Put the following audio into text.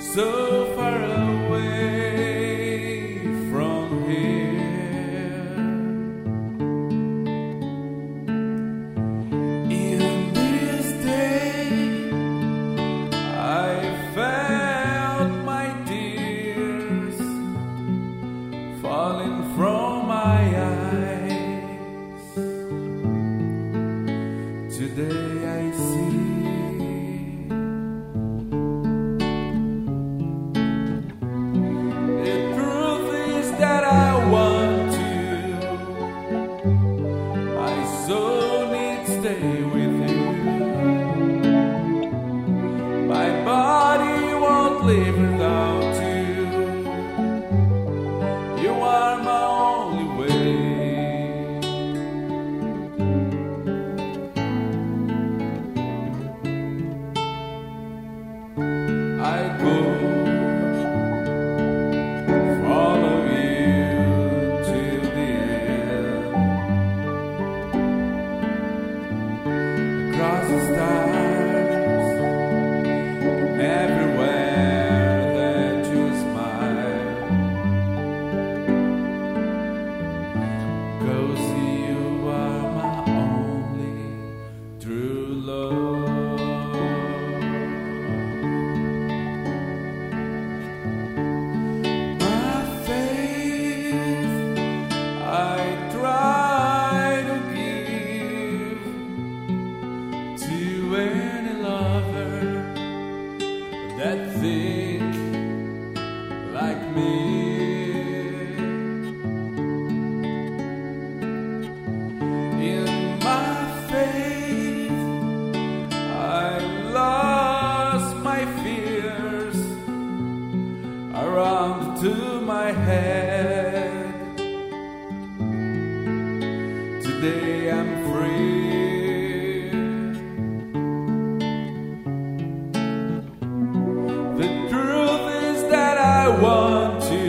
so far away from here. In this day, I felt my tears falling from my eyes. Today I see that I want to. My soul needs stay with you. My body won't live without you. You are my only way. I go across the stars, and everywhere that you smile, 'cause you are my only true love. My faith, I try to give to any lover that think like me. In my faith, I lost my fears around to my head. Today I'm free. I want to.